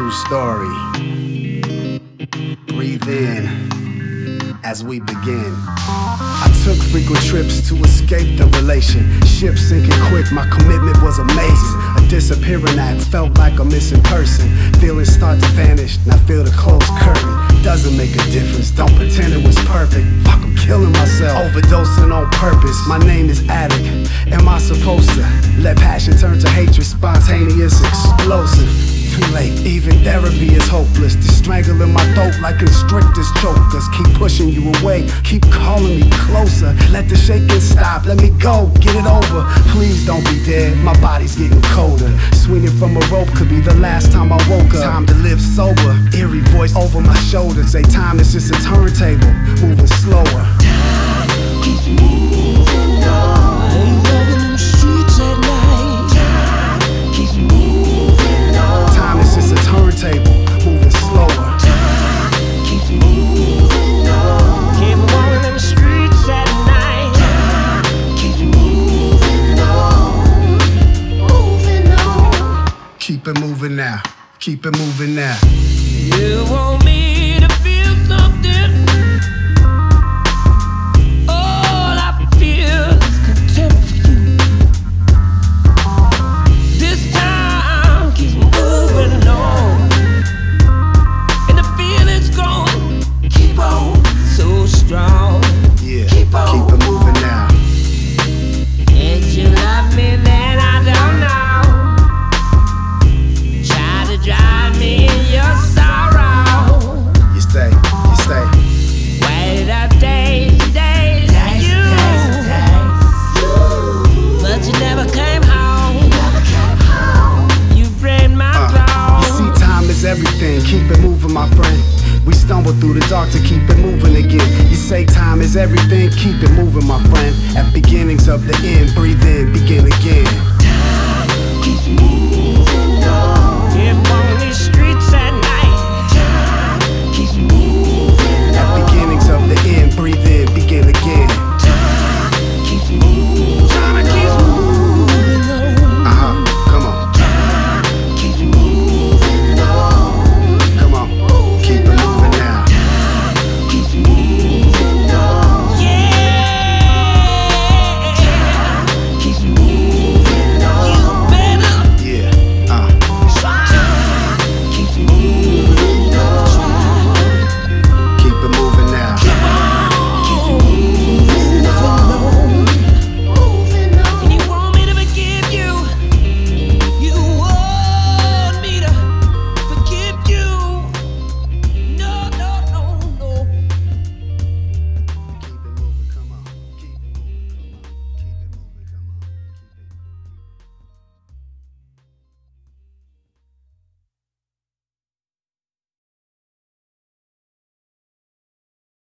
true story. Breathe in as we begin. I took frequent trips to escape the relationship sinking quick. My commitment was amazing. A disappearing act felt like a missing person. Feelings start to vanish, and I feel the closed curtain. Doesn't make a difference, don't pretend it was perfect. Fuck, I'm killing myself, overdosing on purpose. My name is Addict. Am I supposed to let passion turn to hatred? Spontaneous, explosive. Too late, even therapy is hopeless. They're strangling my throat like constrictors chokers. Keep pushing you away, keep calling me closer. Let the shaking stop, let me go, get it over. Please don't be dead, my body's getting colder. Swinging from a rope could be the last time I woke up. Time to live sober, eerie voice over my shoulder. Say time is just a turntable, moving slower. Time keeps moving on. I ain't walking them streets at night. Time keeps moving on. Time is just a turntable, moving slower. Time keeps moving on. Keep walking them streets at night. Time keeps moving on. Moving on. Keep it moving now, keep it moving now. You want me to feel something? All I feel is contempt for you. This time keeps moving on, and the feeling's growing. Keep on, so strong. Yeah, Keep on. keep it moving now. Can't you love me then? I don't know. Try to drive me in your sorrow. You stay, you stay. Waited up days and days for you, but you never came home. You break my You bones. see, time is everything, keep it moving, my friend. We stumble through the dark to keep it moving again. You say time is everything, keep it moving, my friend. At beginnings of the end, breathe in, begin again. Time keeps moving.